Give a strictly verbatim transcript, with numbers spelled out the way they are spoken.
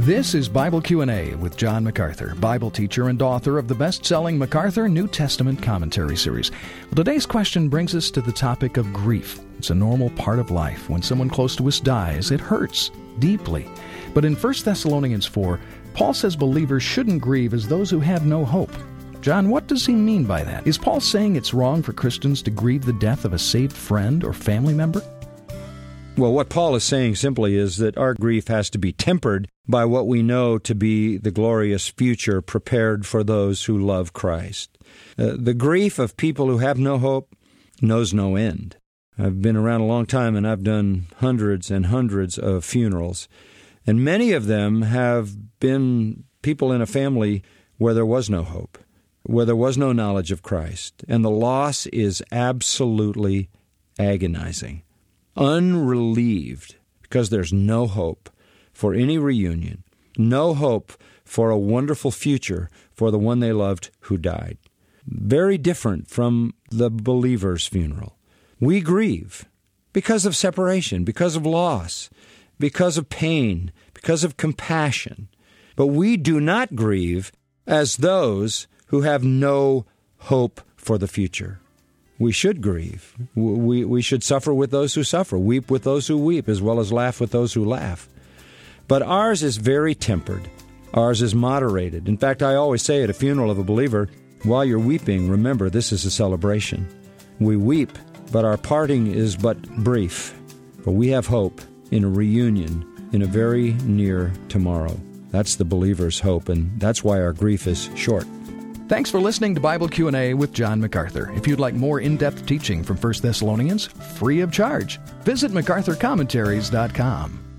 This is Bible Q and A with John MacArthur, Bible teacher and author of the best-selling MacArthur New Testament Commentary Series. Well, today's question brings us to the topic of grief. It's a normal part of life. When someone close to us dies, it hurts deeply. But in First Thessalonians four, Paul says believers shouldn't grieve as those who have no hope. John, what does he mean by that? Is Paul saying it's wrong for Christians to grieve the death of a saved friend or family member? Well, what Paul is saying simply is that our grief has to be tempered by what we know to be the glorious future prepared for those who love Christ. Uh, the grief of people who have no hope knows no end. I've been around a long time, and I've done hundreds and hundreds of funerals, and many of them have been people in a family where there was no hope, where there was no knowledge of Christ, and the loss is absolutely agonizing. Unrelieved, because there's no hope for any reunion, no hope for a wonderful future for the one they loved who died. Very different from the believer's funeral. We grieve because of separation, because of loss, because of pain, because of compassion. But we do not grieve as those who have no hope for the future. We should grieve. We, we should suffer with those who suffer, weep with those who weep, as well as laugh with those who laugh. But ours is very tempered. Ours is moderated. In fact, I always say at a funeral of a believer, while you're weeping, remember this is a celebration. We weep, but our parting is but brief. But we have hope in a reunion in a very near tomorrow. That's the believer's hope, and that's why our grief is short. Thanks for listening to Bible Q and A with John MacArthur. If you'd like more in-depth teaching from First Thessalonians, free of charge, visit macarthur commentaries dot com.